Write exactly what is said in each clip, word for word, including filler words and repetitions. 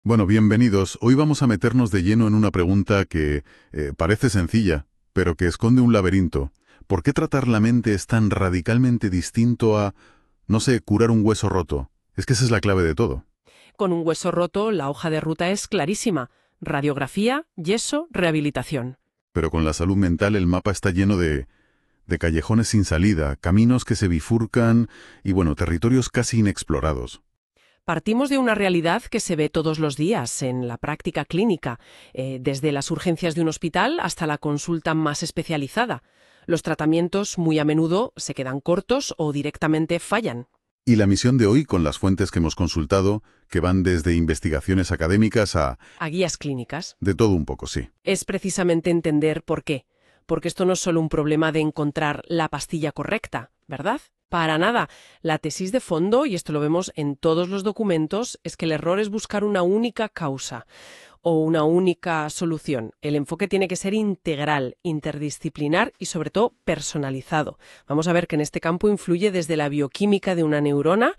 Bueno, bienvenidos. Hoy vamos a meternos de lleno en una pregunta que eh, parece sencilla, pero que esconde un laberinto. ¿Por qué tratar la mente es tan radicalmente distinto a, no sé, curar un hueso roto? Es que esa es la clave de todo. Con un hueso roto, la hoja de ruta es clarísima. Radiografía, yeso, rehabilitación. Pero con la salud mental el mapa está lleno de, de callejones sin salida, caminos que se bifurcan y, bueno, territorios casi inexplorados. Partimos de una realidad que se ve todos los días en la práctica clínica, eh, desde las urgencias de un hospital hasta la consulta más especializada. Los tratamientos muy a menudo se quedan cortos o directamente fallan. Y la misión de hoy, con las fuentes que hemos consultado, que van desde investigaciones académicas a... A guías clínicas. de todo un poco, sí. Es precisamente entender por qué. Porque esto no es solo un problema de encontrar la pastilla correcta, ¿verdad? Para nada. La tesis de fondo, y esto lo vemos en todos los documentos, es que el error es buscar una única causa o una única solución. El enfoque tiene que ser integral, interdisciplinar y sobre todo personalizado. Vamos a ver que en este campo influye desde la bioquímica de una neurona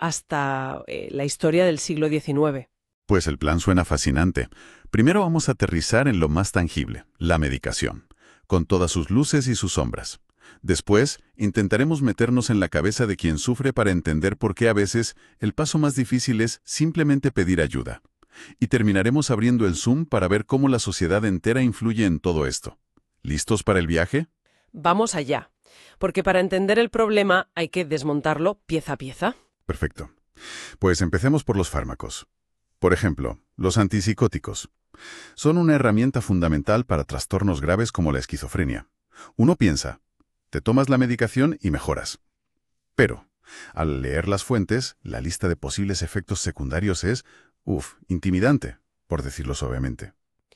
hasta eh, la historia del siglo diecinueve. Pues el plan suena fascinante. Primero vamos a aterrizar en lo más tangible, la medicación, con todas sus luces y sus sombras. Después, intentaremos meternos en la cabeza de quien sufre para entender por qué a veces el paso más difícil es simplemente pedir ayuda. Y terminaremos abriendo el zoom para ver cómo la sociedad entera influye en todo esto. ¿Listos para el viaje? Vamos allá, porque para entender el problema hay que desmontarlo pieza a pieza. Perfecto. Pues empecemos por los fármacos. Por ejemplo, los antipsicóticos. Son una herramienta fundamental para trastornos graves como la esquizofrenia. Uno piensa, te tomas la medicación y mejoras. Pero, al leer las fuentes, la lista de posibles efectos secundarios es, uff, intimidante, por decirlo suavemente.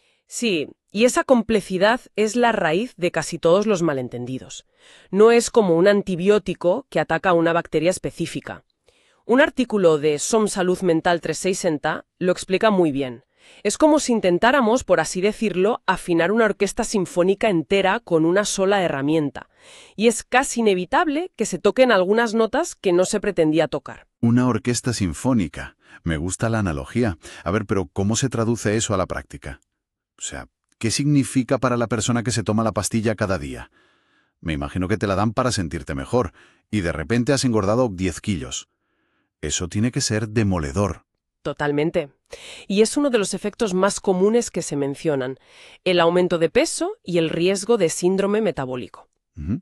Sí, y esa complejidad es la raíz de casi todos los malentendidos. No es como un antibiótico que ataca a una bacteria específica. Un artículo de Som Salud Mental trescientos sesenta lo explica muy bien. Es como si intentáramos, por así decirlo, afinar una orquesta sinfónica entera con una sola herramienta. Y es casi inevitable que se toquen algunas notas que no se pretendía tocar. Una orquesta sinfónica. Me gusta la analogía. A ver, pero ¿cómo se traduce eso a la práctica? O sea, ¿qué significa para la persona que se toma la pastilla cada día? Me imagino que te la dan para sentirte mejor, y de repente has engordado diez kilos. Eso tiene que ser demoledor. Totalmente. Y es uno de los efectos más comunes que se mencionan, el aumento de peso y el riesgo de síndrome metabólico. Ujú.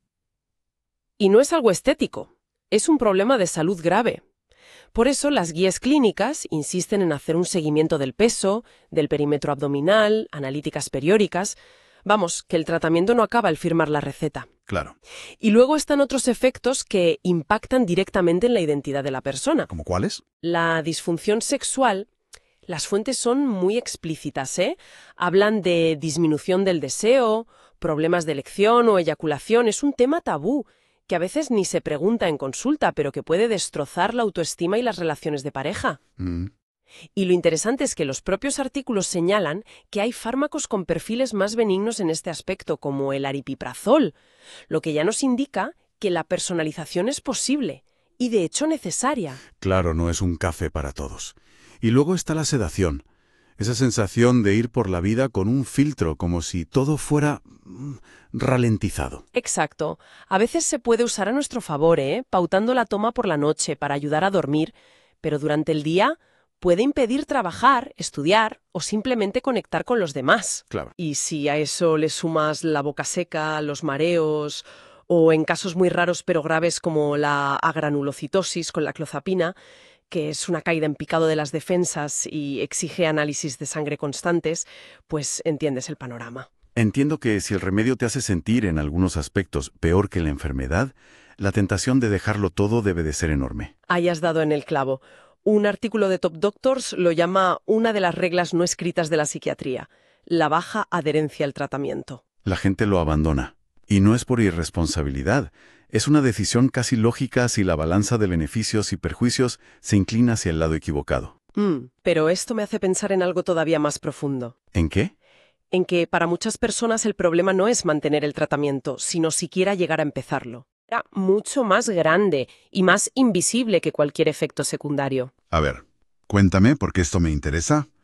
Y no es algo estético, es un problema de salud grave. Por eso las guías clínicas insisten en hacer un seguimiento del peso, del perímetro abdominal, analíticas periódicas. Vamos, que el tratamiento no acaba al firmar la receta. Claro. Y luego están otros efectos que impactan directamente en la identidad de la persona. ¿Cómo cuáles? La disfunción sexual, las fuentes son muy explícitas, ¿eh? Hablan de disminución del deseo, problemas de elección o eyaculación. Es un tema tabú que a veces ni se pregunta en consulta, pero que puede destrozar la autoestima y las relaciones de pareja. Mm. Y lo interesante es que los propios artículos señalan que hay fármacos con perfiles más benignos en este aspecto, como el aripiprazol, lo que ya nos indica que la personalización es posible y de hecho necesaria. Claro, no es un café para todos. Y luego está la sedación. Esa sensación de ir por la vida con un filtro, como si todo fuera mm, ralentizado. Exacto. A veces se puede usar a nuestro favor, ¿eh? Pautando la toma por la noche para ayudar a dormir, pero durante el día puede impedir trabajar, estudiar o simplemente conectar con los demás. Claro. Y si a eso le sumas la boca seca, los mareos o en casos muy raros pero graves como la agranulocitosis con la clozapina, que es una caída en picado de las defensas y exige análisis de sangre constantes, pues entiendes el panorama. Entiendo que si el remedio te hace sentir en algunos aspectos peor que la enfermedad, la tentación de dejarlo todo debe de ser enorme. Ahí has dado en el clavo. Un artículo de Top Doctors lo llama una de las reglas no escritas de la psiquiatría, la baja adherencia al tratamiento. La gente lo abandona. Y no es por irresponsabilidad. Es una decisión casi lógica si la balanza de beneficios y perjuicios se inclina hacia el lado equivocado. Mm, pero esto me hace pensar en algo todavía más profundo. ¿En qué? En que para muchas personas el problema no es mantener el tratamiento, sino siquiera llegar a empezarlo. Era mucho más grande y más invisible que cualquier efecto secundario. A ver, cuéntame porque esto me interesa.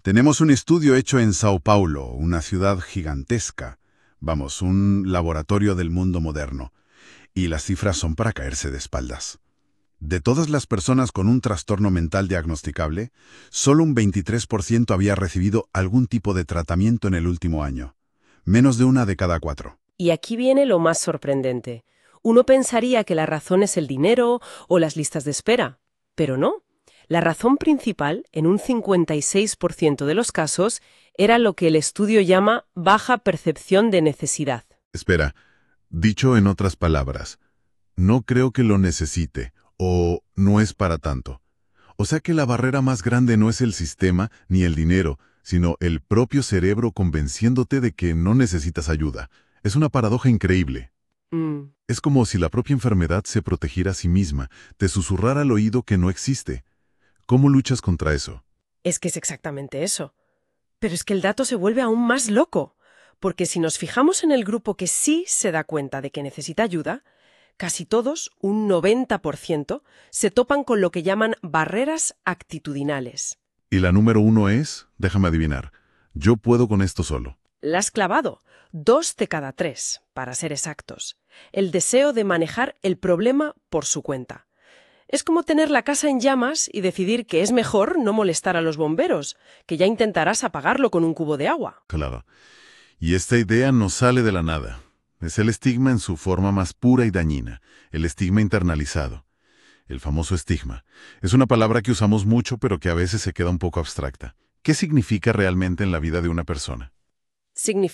Tenemos un estudio hecho en Sao Paulo, una ciudad gigantesca. Vamos, un laboratorio del mundo moderno. Y las cifras son para caerse de espaldas. De todas las personas con un trastorno mental diagnosticable, solo un veintitrés por ciento había recibido algún tipo de tratamiento en el último año. Menos de una de cada cuatro. Y aquí viene lo más sorprendente. Uno pensaría que la razón es el dinero o las listas de espera, pero no. La razón principal, en un cincuenta y seis por ciento de los casos, era lo que el estudio llama baja percepción de necesidad. Espera, dicho en otras palabras, no creo que lo necesite o no es para tanto. O sea que la barrera más grande no es el sistema ni el dinero, sino el propio cerebro convenciéndote de que no necesitas ayuda. Es una paradoja increíble. Mm. Es como si la propia enfermedad se protegiera a sí misma, te susurrara al oído que no existe. ¿Cómo luchas contra eso? Es que es exactamente eso. Pero es que el dato se vuelve aún más loco, porque si nos fijamos en el grupo que sí se da cuenta de que necesita ayuda, casi todos, un noventa por ciento, se topan con lo que llaman barreras actitudinales. Y la número uno es, déjame adivinar, yo puedo con esto solo. La has clavado. Dos de cada tres, para ser exactos. El deseo de manejar el problema por su cuenta. Es como tener la casa en llamas y decidir que es mejor no molestar a los bomberos, que ya intentarás apagarlo con un cubo de agua. Claro. Y esta idea no sale de la nada. Es el estigma en su forma más pura y dañina, el estigma internalizado. El famoso estigma. Es una palabra que usamos mucho, pero que a veces se queda un poco abstracta. ¿Qué significa realmente en la vida de una persona? Significa